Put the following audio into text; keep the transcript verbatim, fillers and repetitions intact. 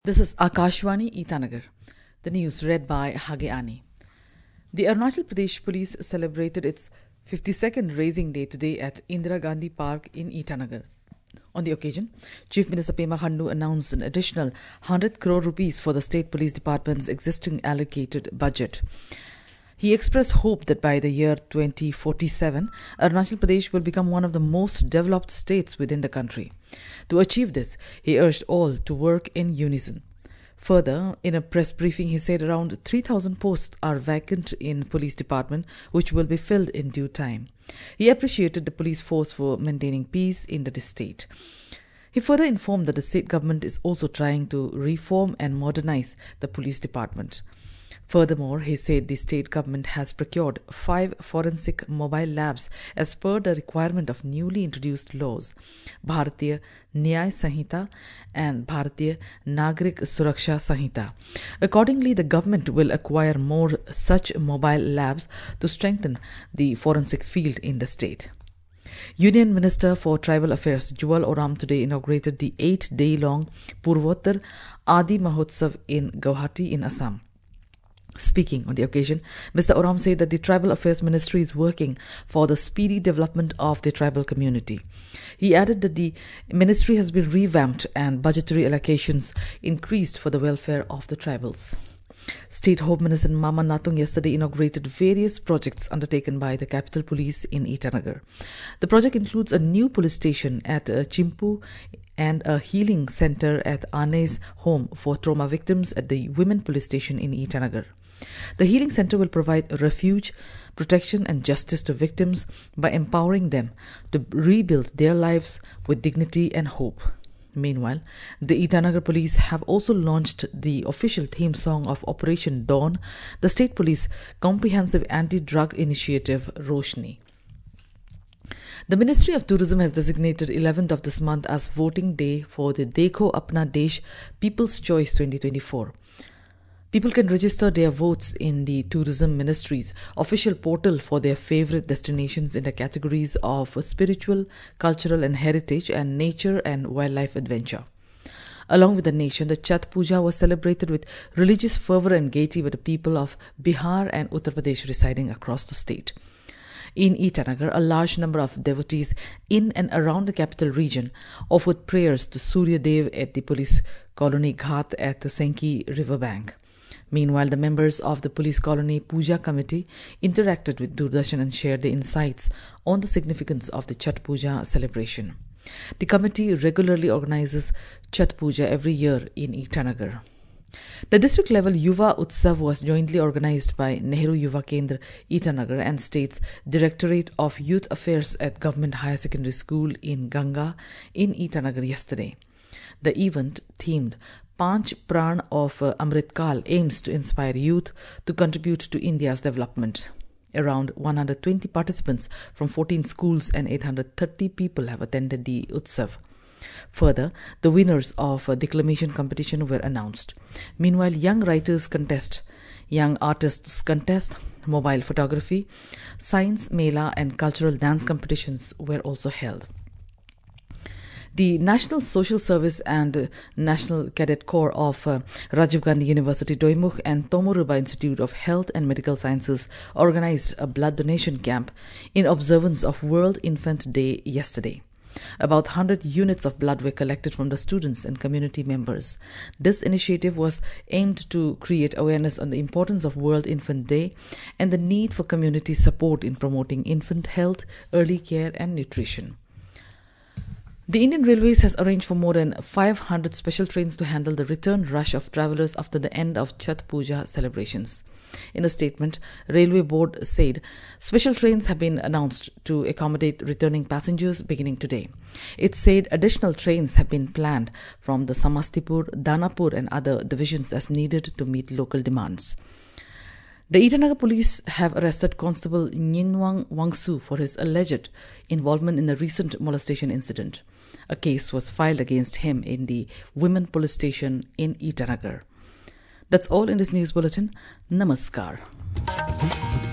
This is Akashvani Itanagar. The news read by Hageani. The Arunachal Pradesh Police celebrated its fifty-second Raising Day today at Indira Gandhi Park in Itanagar. On the occasion, Chief Minister Pema Khandu announced an additional one hundred crore rupees for the State Police Department's existing allocated budget. He expressed hope that by the year twenty forty-seven, Arunachal Pradesh will become one of the most developed states within the country. To achieve this, he urged all to work in unison. Further, in a press briefing, he said around three thousand posts are vacant in police department, which will be filled in due time. He appreciated the police force for maintaining peace in the state. He further informed that the state government is also trying to reform and modernize the police department. Furthermore, he said the state government has procured five forensic mobile labs as per the requirement of newly introduced laws, Bharatiya Nyay Sanhita and Bharatiya Nagrik Suraksha Sanhita. Accordingly, the government will acquire more such mobile labs to strengthen the forensic field in the state. Union Minister for Tribal Affairs Juwal Oram today inaugurated the eight-day-long Purvottar Adi Mahotsav in Guwahati in Assam. Speaking on the occasion, Mister Oram said that the Tribal Affairs Ministry is working for the speedy development of the tribal community. He added that the ministry has been revamped and budgetary allocations increased for the welfare of the tribals. State Home Minister Mama Natung yesterday inaugurated various projects undertaken by the Capital Police in Itanagar. The project includes a new police station at uh, Chimpu and a healing center at Ane's home for trauma victims at the Women Police Station in Itanagar. The healing center will provide refuge, protection and justice to victims by empowering them to rebuild their lives with dignity and hope. Meanwhile, the Itanagar police have also launched the official theme song of Operation Dawn, the state police comprehensive anti-drug initiative Roshni. The Ministry of Tourism has designated eleventh of this month as voting day for the Dekho Apna Desh People's Choice twenty twenty-four. People can register their votes in the Tourism Ministry's official portal for their favorite destinations in the categories of spiritual, cultural and heritage and nature and wildlife adventure. Along with the nation, the Chhat Puja was celebrated with religious fervor and gaiety by the people of Bihar and Uttar Pradesh residing across the state. In Itanagar, a large number of devotees in and around the capital region offered prayers to Surya Dev at the police colony Ghat at the Senki riverbank. Meanwhile, the members of the police colony Puja committee interacted with Doordarshan and shared their insights on the significance of the Chhat Puja celebration. The committee regularly organizes Chhat Puja every year in Itanagar. The district-level Yuva Utsav was jointly organized by Nehru Yuva Kendra Itanagar and State's Directorate of Youth Affairs at Government Higher Secondary School in Ganga in Itanagar yesterday. The event, themed Panch Pran of uh, Amrit Kal, aims to inspire youth to contribute to India's development. Around one hundred twenty participants from fourteen schools and eight hundred thirty people have attended the Utsav. Further, the winners of a declamation competition were announced. Meanwhile, young writers contest, young artists contest, mobile photography, science mela and cultural dance competitions were also held. The National Social Service and uh, National Cadet Corps of uh, Rajiv Gandhi University Doimukh and Tomoruba Institute of Health and Medical Sciences organized a blood donation camp in observance of World Infant Day yesterday. About one hundred units of blood were collected from the students and community members. This initiative was aimed to create awareness on the importance of World Infant Day and the need for community support in promoting infant health, early care and nutrition. The Indian Railways has arranged for more than five hundred special trains to handle the return rush of travellers after the end of Chhat Puja celebrations. In a statement, Railway Board said special trains have been announced to accommodate returning passengers beginning today. It said additional trains have been planned from the Samastipur, Danapur and other divisions as needed to meet local demands. The Itanagar police have arrested Constable Nyinwang Wangsu for his alleged involvement in the recent molestation incident. A case was filed against him in the Women Police Station in Itanagar. That's all in this news bulletin. Namaskar.